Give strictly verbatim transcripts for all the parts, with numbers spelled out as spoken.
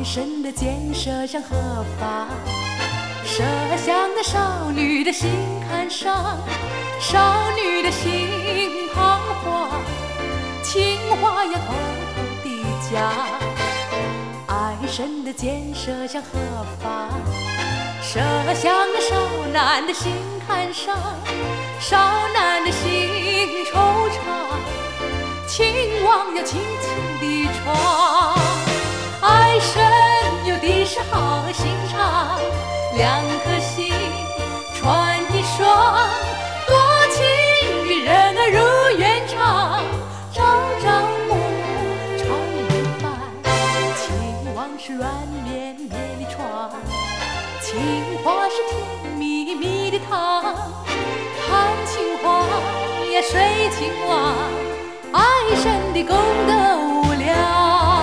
神的箭射向何方？射向那少女的心坎上，少女的心彷徨，情话呀偷偷地讲。爱神的箭射向何方？射向那少男的心坎上，少男的心惆怅，情网要轻轻地闯。爱神有的是好心肠，两颗心串一双，多情与人儿如愿长，朝朝暮暮常圆满。情网是软绵绵的床，情话是甜蜜蜜的糖，谈情话呀睡情话，爱神的功德无量。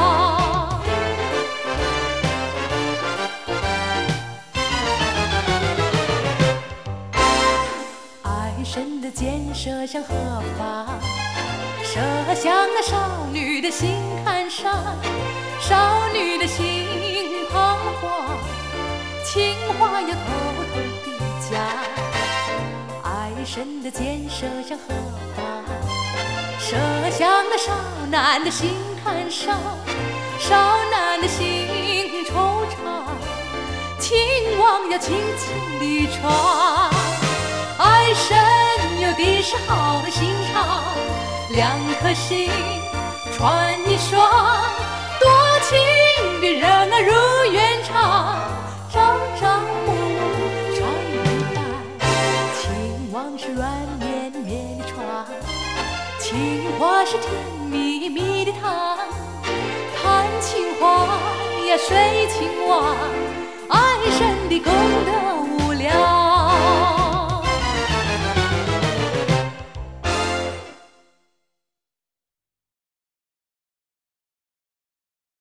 爱神的箭射向何方？射向那少女的心坎上，少女的心彷徨，情话要偷偷地讲。爱神的箭射向何方？射向那少男的心坎上，少男的心惆怅，情网要轻轻地闯。爱神有的是好心肠，两颗心串一双，多情的人儿如愿长，朝朝暮暮常圆满。情网是软绵绵的床，情话是甜蜜蜜的糖，谈情话呀睡情话，